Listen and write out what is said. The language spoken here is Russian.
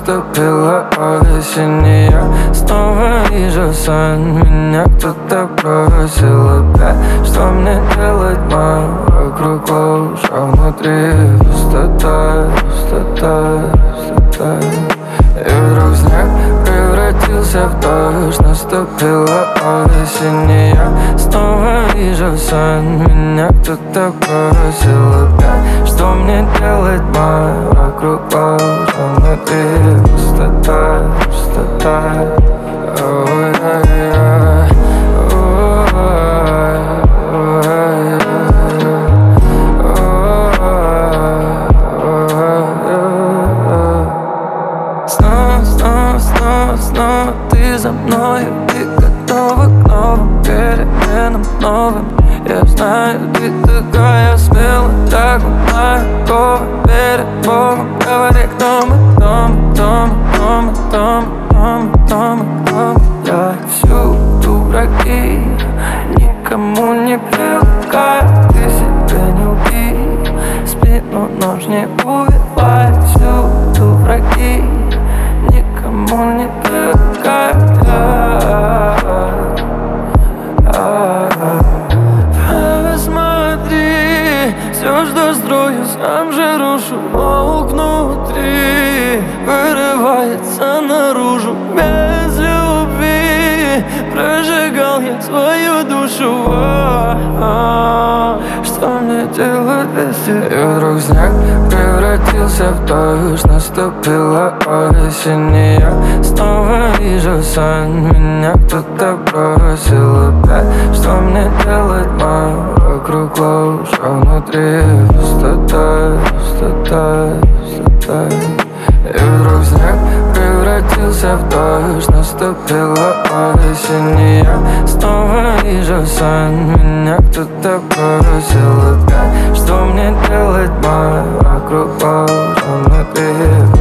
наступила осень, и я снова вижу сон. Меня кто-то бросил опять. Что мне делать, мам? Вокруг ложь, а внутри пустота, пустота, пустота. И вдруг снег превратился в дождь. Наступила осень, и я снова вижу сон. Меня кто-то бросил опять. Что мне делать, мам? Вокруг ложь, а внутри пустота, пустота. Снова ты за мною, ты готова к новым переменам, новым. Я знаю, ты такая смелая, так умная, готова перед Богом. Говори, кто мы, кто мы, кто мы, кто мы, кто мы, кто мы, кто мы. Я всюду враги, никому не привыкаю. Ты себя не убей, спину нож не убивай. Всюду враги, никому не привыкаю. Посмотри, все, что строю, сам же рушу. Волк внутри вырывается наружу. Без любви прожигал я свою душу. Что мне делать без тебя? И вдруг снег превратился в дождь. Наступила осень, и я снова вижу сон. Меня кто-то бросил опять. Что мне делать, мам? Вокруг ложь, а внутри пустота, пустота, пустота. И вдруг снег превратился в дождь. Наступила осень, и я снова вижу сон. Меня кто-то бросил опять. Что мне делать, мам? Вокруг ложь, а внутри